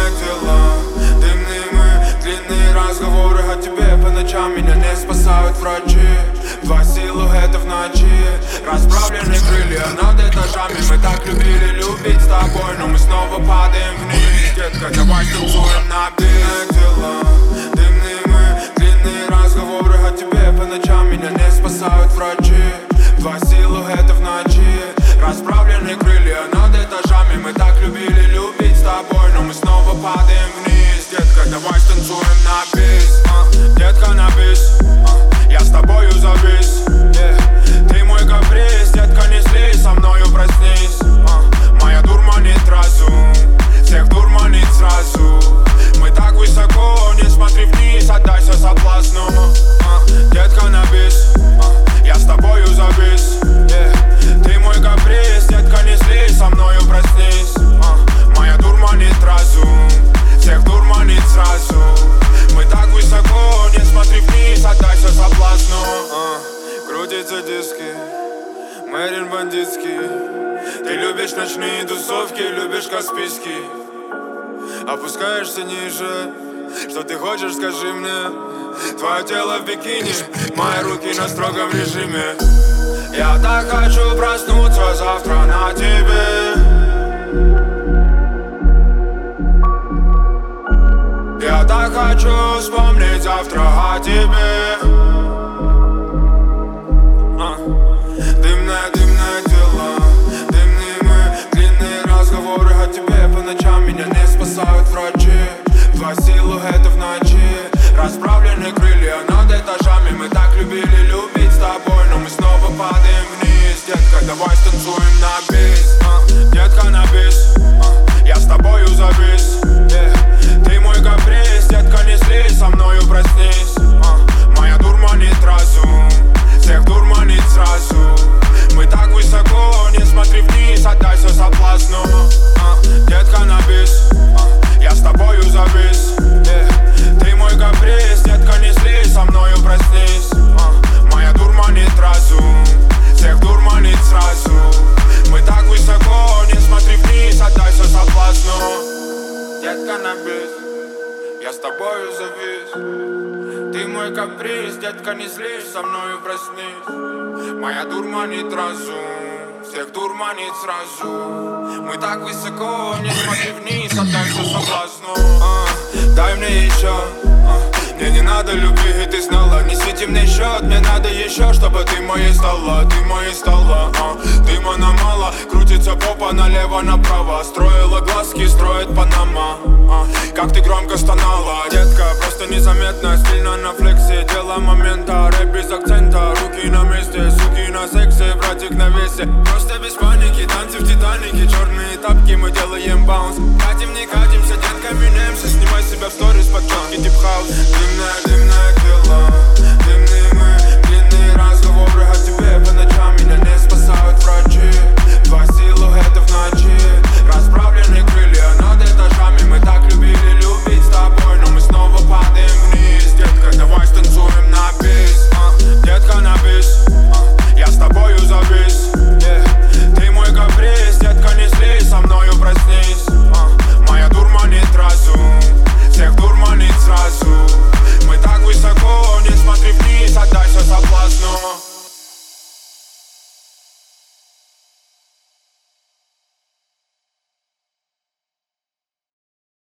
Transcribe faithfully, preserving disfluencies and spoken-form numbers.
дымные тела, дымные мы, длинные разговоры о тебе по ночам. Меня не спасают врачи, два силуэта в ночи, расправлены крылья над этажами. Мы так любили любить с тобой, но мы снова падаем вниз. Детка, давай танцуем на бис. Дымные тела, дымные мы, длинные разговоры о тебе по ночам. Меня не спасают врачи, два силуэта в ночи, расправлены крылья над этажами. Мы так любили любить с тобой, но мы снова падаем вниз. Детка, давай станцуем на бис, uh, детка, на бис, uh, я с тобою завис, yeah. Ты мой каприз, детка, не слезь, со мною проснись, uh, моя дурманит разум, всех дурманит сразу. Мы так высоко, не смотри вниз, отдайся соблазну, uh, детка, на бис, uh, я с тобою завис, yeah. Ты мой каприз, детка, не слезь, со мною проснись, uh, моя дурманит разум, всех дурманит сразу. Мы так высоко, не смотри вниз, отдайся соблазну, uh, крутятся диски, Мэрин бандитский. Ты любишь ночные тусовки, любишь Каспийский. Опускаешься ниже, что ты хочешь, скажи мне. Твое тело в бикини, мои руки на строгом режиме. Я так хочу проснуться завтра на тебе. Я так хочу вспомнить завтра о тебе. а. Дымные, дымные тела, дымные мы, длинные разговоры о тебе по ночам. Меня не спасают врачи, два силуэта в ночи, расправлены крылья над этажами. Мы так любили любить с тобой, но мы снова падаем вниз. Детка, давай станцуем на бис, uh, детка, на бис, uh, я с тобою завис, yeah. Ты мой каприз, детка, не слезь, со мною проснись, uh, моя дурманит разум, всех дурманит сразу. Мы так высоко, не смотри вниз, отдайся соблазну, uh, детка, на бис, uh, я с тобою завис, yeah. Ты мой каприз, детка, не слезь, со мною проснись, uh, моя дурманит разум, всех дурманит сразу. Мы так высоко, не смотри вниз, отдайся соблазну. Детка, на бис, я с тобою завис. Ты мой каприз, детка, не слезь, со мною проснись. Моя дурманит разум, всех дурманит сразу. Мы так высоко, не смотри вниз, отдайся соблазну. uh, Дай мне еще, uh, мне не надо любви, и ты знала. Не свети мне счет, мне надо еще, чтобы ты моей стала. Ты моей стала, uh, дыма на мало, крутится попа налево-направо. Строила глазки, строит Панама, uh, как ты громко стонала. Детка, просто незаметно, стильно на флексе. Дело момента, рэп без акцента. Руки на месте, суки на сексе, братик на весе. Просто без паники, танцы в Титанике. Черные тапки, мы делаем баунс. Катим, не катимся, детка, меняемся. Снимай себя в сторис, под четкий дип-хаус. Дымная,